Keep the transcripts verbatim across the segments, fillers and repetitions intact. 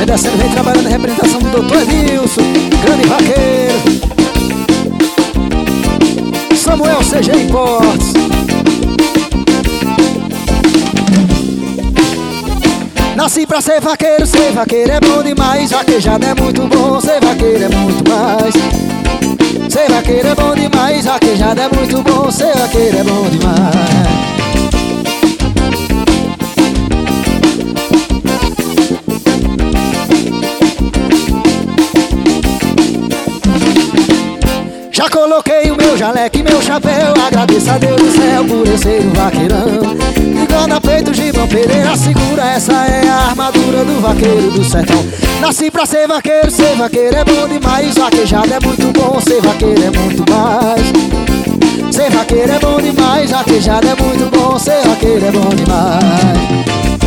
descendo, vem trabalhando a representação do doutor Edilson, grande vaqueiro. Samuel C G Importes. Nasci pra ser vaqueiro, ser vaqueiro é bom demais. Vaquejada é muito bom, ser vaqueiro é muito mais. Ser vaqueiro é bom demais, vaquejada é muito bom, ser vaqueiro é bom demais. Já coloquei o meu jaleco e meu chapéu, agradeço a Deus do céu por eu ser um vaqueirão. Igual na peito, Gibão Pereira segura, essa é a armadura do vaqueiro do sertão. Nasci pra ser vaqueiro, ser vaqueiro é bom demais. Vaquejada é muito bom, ser vaqueiro é muito mais. Ser vaqueiro é bom demais, vaquejada é muito bom, ser vaqueiro é bom demais.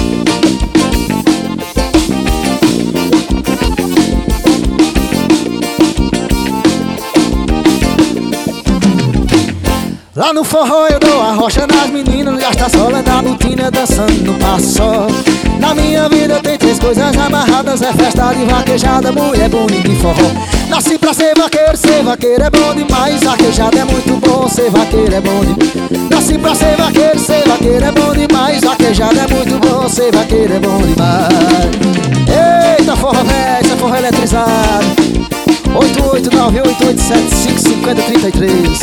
Lá no forró eu dou a rocha nas meninas, gasta sola na botina, dançando no passo só. Na minha vida tem três coisas amarradas, é festa de vaquejada, mulher bonita e forró. Nasci pra ser vaqueiro, ser vaqueiro é bom demais. Vaquejada é muito bom, ser vaqueiro é bom demais. Nasci pra ser vaqueiro, ser vaqueiro é bom demais. Vaquejada é muito bom, ser vaqueiro é bom demais. Eita forró velho, esse é forró eletrizado. Oito oito nove oito oito sete cinco cinco zero três três.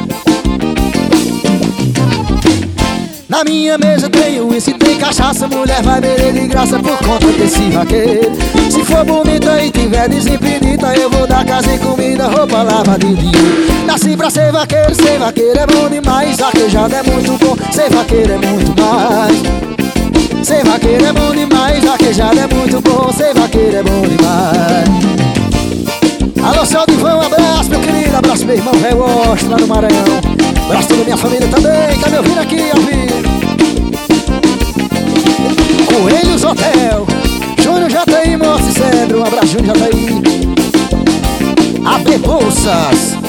Na minha mesa tem uísque, tem cachaça, mulher vai beber de graça por conta desse vaqueiro. Se for bonita e tiver desimpedida, eu vou dar casa e comida, roupa, lava de dinheiro. Nasci pra ser vaqueiro, ser vaqueiro é bom demais. Vaquejada é muito bom, ser vaqueiro é muito mais. Ser vaqueiro é bom demais, vaquejada é muito bom, ser vaqueiro é bom demais. Alô, seu Divão, um abraço, meu querido, abraço meu irmão velho Osto, lá no Maranhão. Abraço toda a minha família também, tá me ouvindo aqui ao vivo. Coelhos Hotel, Júnior J I, Moça e Cedro, um abraço Júnior J I. A B Bolsas.